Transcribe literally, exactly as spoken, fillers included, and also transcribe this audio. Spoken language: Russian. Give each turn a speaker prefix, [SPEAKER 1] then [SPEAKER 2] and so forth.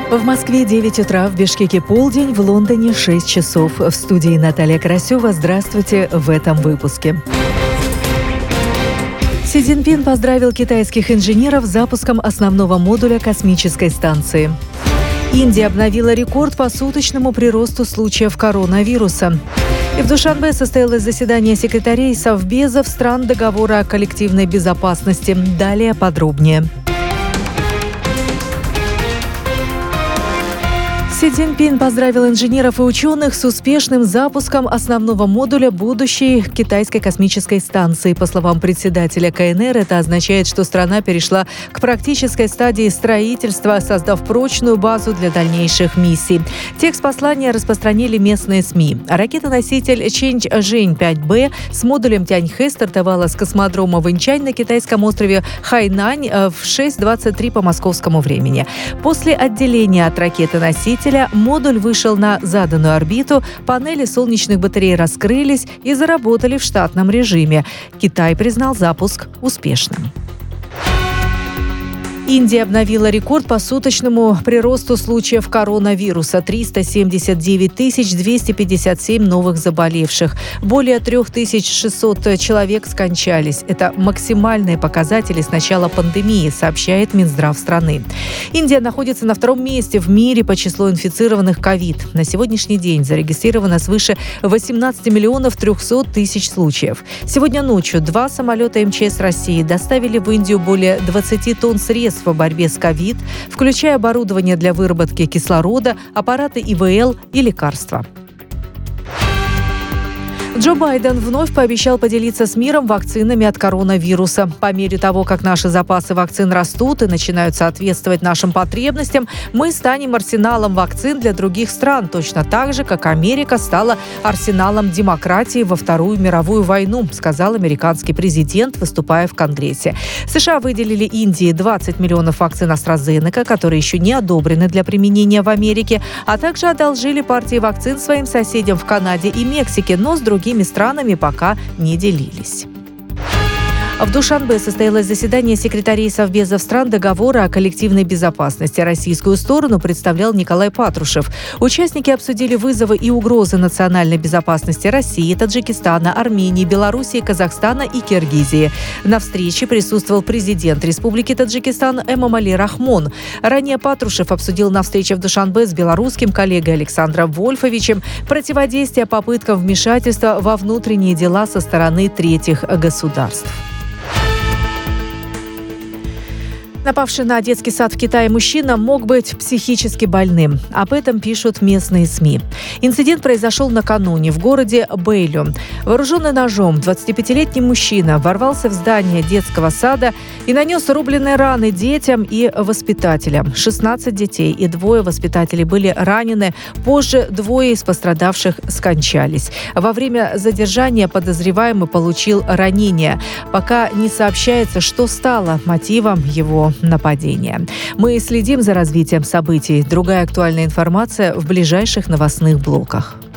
[SPEAKER 1] В Москве девять утра, в Бишкеке полдень, в Лондоне шесть часов. В студии Наталья Карасева. Здравствуйте в этом выпуске. Си Цзиньпин поздравил китайских инженеров с запуском основного модуля космической станции. Индия обновила рекорд по суточному приросту случаев коронавируса. И в Душанбе состоялось заседание секретарей совбезов стран договора о коллективной безопасности. Далее подробнее. Си Цзиньпин поздравил инженеров и ученых с успешным запуском основного модуля будущей китайской космической станции. По словам председателя ка эн эр, это означает, что страна перешла к практической стадии строительства, создав прочную базу для дальнейших миссий. Текст послания распространили местные СМИ. Ракета-носитель Чэньчжэнь пять бэ с модулем Тяньхэ стартовала с космодрома Вэньчань на китайском острове Хайнань в шесть двадцать три по московскому времени. После отделения от ракеты-носителя модуль вышел на заданную орбиту, панели солнечных батарей раскрылись и заработали в штатном режиме. Китай признал запуск успешным. Индия обновила рекорд по суточному приросту случаев коронавируса – триста семьдесят девять тысяч двести пятьдесят семь новых заболевших. Более три тысячи шестьсот человек скончались. Это максимальные показатели с начала пандемии, сообщает Минздрав страны. Индия находится на втором месте в мире по числу инфицированных ковид. На сегодняшний день зарегистрировано свыше восемнадцать миллионов триста тысяч случаев. Сегодня ночью два самолета эм че эс России доставили в Индию более двадцати тонн средств по борьбе с ковид, включая оборудование для выработки кислорода, аппараты и вэ эл и лекарства. Джо Байден вновь пообещал поделиться с миром вакцинами от коронавируса. По мере того, как наши запасы вакцин растут и начинают соответствовать нашим потребностям, мы станем арсеналом вакцин для других стран, точно так же, как Америка стала арсеналом демократии во Вторую мировую войну, сказал американский президент, выступая в Конгрессе. США выделили Индии двадцать миллионов вакцин AstraZeneca, которые еще не одобрены для применения в Америке, а также одолжили партии вакцин своим соседям в Канаде и Мексике, но с другими Другими странами пока не делились. В Душанбе состоялось заседание секретарей совбезов стран договора о коллективной безопасности. Российскую сторону представлял Николай Патрушев. Участники обсудили вызовы и угрозы национальной безопасности России, Таджикистана, Армении, Белоруссии, Казахстана и Киргизии. На встрече присутствовал президент Республики Таджикистан Эмомали Рахмон. Ранее Патрушев обсудил на встрече в Душанбе с белорусским коллегой Александром Вольфовичем противодействие попыткам вмешательства во внутренние дела со стороны третьих государств. Напавший на детский сад в Китае мужчина мог быть психически больным. Об этом пишут местные СМИ. Инцидент произошел накануне в городе Бэйлю. Вооруженный ножом двадцатипятилетний мужчина ворвался в здание детского сада и нанес рубленые раны детям и воспитателям. шестнадцать детей и двое воспитателей были ранены. Позже двое из пострадавших скончались. Во время задержания подозреваемый получил ранение. Пока не сообщается, что стало мотивом его нападения. Мы следим за развитием событий. Другая актуальная информация в ближайших новостных блоках.